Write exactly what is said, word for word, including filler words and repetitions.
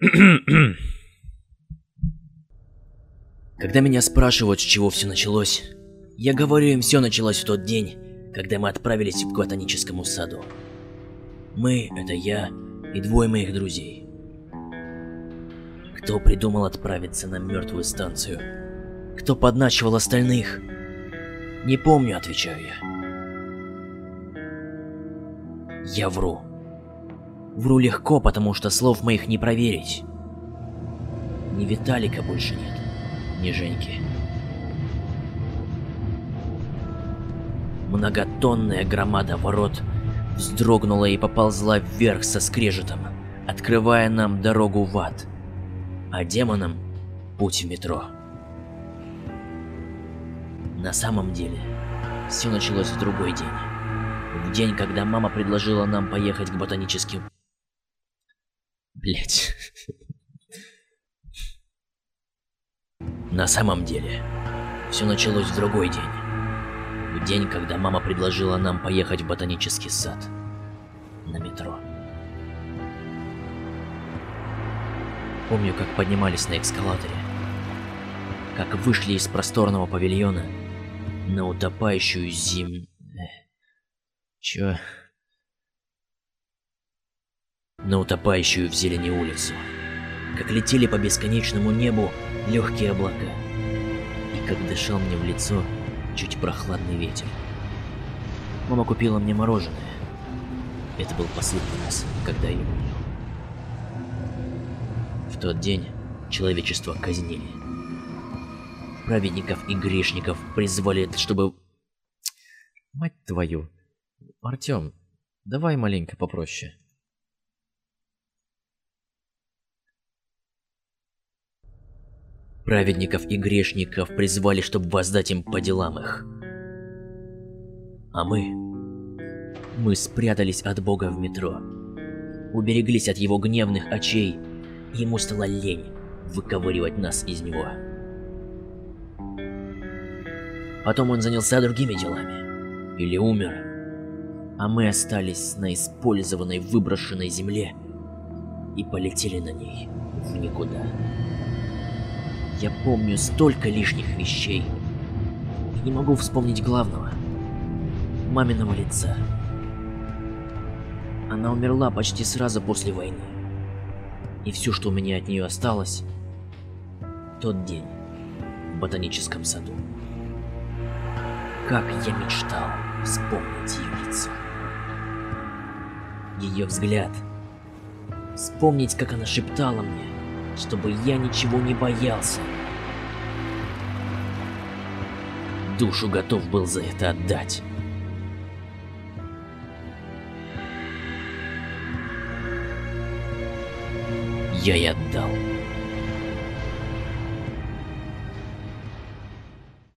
Когда меня спрашивают, с чего все началось, я говорю им, все началось в тот день, когда мы отправились к ботаническому саду. Мы — это я и двое моих друзей. Кто придумал отправиться на мертвую станцию? Кто подначивал остальных? Не помню, отвечаю я. Я вру. Вру легко, потому что слов моих не проверить. Ни Виталика больше нет, ни Женьки. Многотонная громада ворот вздрогнула и поползла вверх со скрежетом, открывая нам дорогу в ад, а демонам — путь в метро. На самом деле, все началось в другой день. В день, когда мама предложила нам поехать к ботаническим... Блять. На самом деле, все началось в другой день. В день, когда мама предложила нам поехать в ботанический сад. На метро. Помню, как поднимались на эскалаторе. Как вышли из просторного павильона на утопающую зим... Чё? На утопающую в зелени улицу. Как летели по бесконечному небу легкие облака. И как дышал мне в лицо чуть прохладный ветер. Мама купила мне мороженое. Это был последний раз, когда я его ел. В тот день человечество казнили. Праведников и грешников призвали, чтобы... Мать твою. Артём, давай маленько попроще. Праведников и грешников призвали, чтобы воздать им по делам их. А мы... Мы спрятались от Бога в метро. Убереглись от его гневных очей, и ему стало лень выковыривать нас из него. Потом он занялся другими делами. Или умер. А мы остались на использованной выброшенной земле и полетели на ней в никуда. Я помню столько лишних вещей и не могу вспомнить главного — маминого лица. Она умерла почти сразу после войны. И все, что у меня от нее осталось — тот день в ботаническом саду. Как я мечтал вспомнить ее лицо. Ее взгляд. Вспомнить, как она шептала мне, чтобы я ничего не боялся. Душу готов был за это отдать. Я и отдал.